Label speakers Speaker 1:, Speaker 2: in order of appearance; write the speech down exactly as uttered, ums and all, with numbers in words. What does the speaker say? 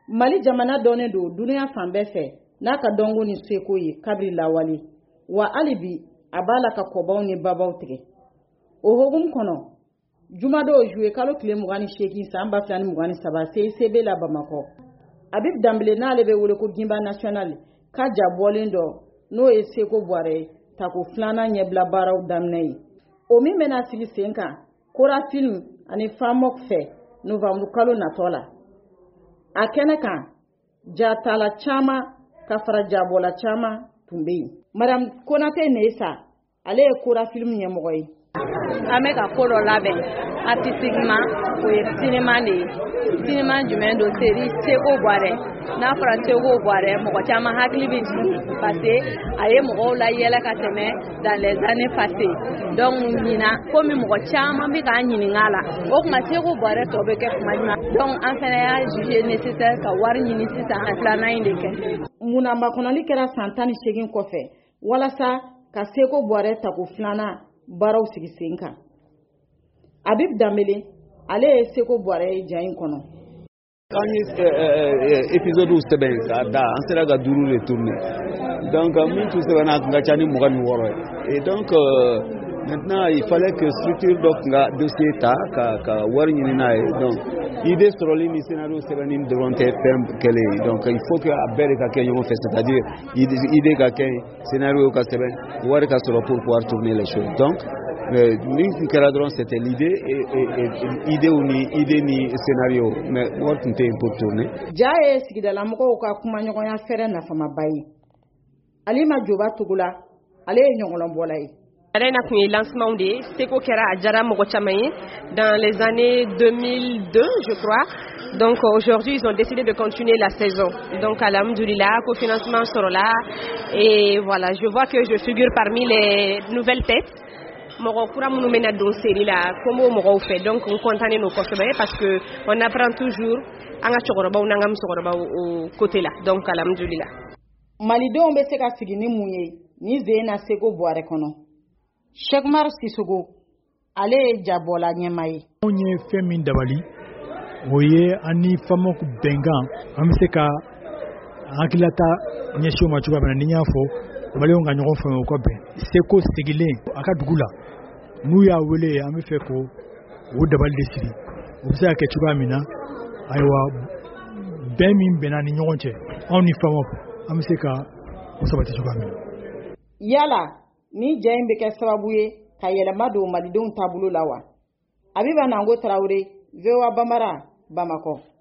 Speaker 1: Mali jamana donnen do dunuya fan bɛɛ fɛ n'a ka dɔnko ni seko ye kabiri lawale wa hali bi a b'a la ka kɔbaw ni babaw tigɛ o hokumu kɔnɔ jumadɔ juwe kalo tile mugan ni seegin san ba fila ni mugan ni saba C I C B la Bamakɔ Habib Dambele n'ale bɛ wele ko Gimba national ka jabɔlen dɔ n'o ye Seko Buare tako filanan ɲɛbila baaraw daminɛ ye o min bɛna sigi sen kan Kora film ani Famok fɛ novembre kalo natɔ la a kɛnɛ kan jatala caman ka fara jabɔla caman tun bɛ yen Madame Konate Nessa ale ye Kora film ɲɛmɔgɔ ye
Speaker 2: an bɛ ka ko dɔ labɛn artistiquement o ye cinéma de ye cinéma jumɛn don série Seko Buare n'a fɔra Seko Buare mɔgɔ caman hakili bɛ jigin parce que a ye mɔgɔw la yɛlɛ ka tɛmɛ dans les années passées donc ɲina komi mɔgɔ caman bɛ k'an ɲininka la o kuma Seko Buare tɔ bɛ kɛ kuma jumɛn donc an fɛnɛ y'a jugé nécessaire ka wari ɲini sisan an filanan in de kɛ
Speaker 1: munna makɔnɔli kɛra san tan ni seegin kɔfɛ walasa ka Seko Buare tako filanan baaraw sigi sen kan Habib Dambele ale ye Seko Buare ye ja in kɔnɔ
Speaker 3: an ye épisode sɛbɛn k'a da an sera ka duuru de tourner donc min tun sɛbɛnna a tun ka ca ni mugan ni wɔɔrɔ ye et donc euh, maintenant il fallait que structure dɔ tun ka dossier ta ka ka wari ɲini n'a ye donc idée sɔrɔli ni scénario sɛbɛnni dɔrɔn tɛ fɛn kelen ye donc il faut que a bɛɛ de ka kɛ ɲɔgɔn fɛ c'est-à-dire idée ka kɛ scénario ka sɛbɛn wari ka sɔrɔ pour pouvoir tourner les choses donc min tun kɛra dɔrɔn c'était l'idée et, et, et idée ni idée ni scénario mais wari tun tɛ yen pour tourner
Speaker 1: ja ye sigidalamɔgɔw ka kumaɲɔgɔnya fɛrɛ nafamaba ye Alima Joba Tugula ale ye ɲɔgɔnlɔnbɔla ye
Speaker 4: Arena kun ye lancement de ye Seko kɛra a jara mɔgɔ caman ye dans les années deux mille deux je crois donc aujourd'hui ils ont décidé de continuer la saison donc alhamdoulilah cofinancement sera là et voilà je vois que je figure parmi les nouvelles têtes mɔgɔ kura minnu bɛna don série la comme o mɔgɔw fɛ donc n content no kosɛbɛ parce que on apprend toujours an ka cɛkɔrɔbaw n'an ka musokɔrɔbaw au côté là donc alhamdoulilah
Speaker 1: malidenw bɛ se ka sigi ni mun ye ni ze na Seko Buare kɔnɔ Shekmar Sissogo ale ye jabɔla ɲɛma ye
Speaker 5: anw ye fɛn min dabali o ye an ni Famok bɛnkan an bɛ se ka hakilata ɲɛsin o ma cogoya min na ni y'a fɔ malidenw ka ɲɔgɔn faamuya o ka bɛn Seko sigilen a ka dugu la n'u y'a wele an bɛ fɛ ko o dabali de sigi o bɛ se ka kɛ cogoya min na ayiwa bɛn min bɛnna ni ɲɔgɔn cɛ anw ni Famok an bɛ se ka o sabati cogoya min na
Speaker 1: yala ni ja in bɛ kɛ sababu ye ka yɛlɛma don malidenw taabolo la wa Habiba Nango Traoré V O A Bambara Bamakɔ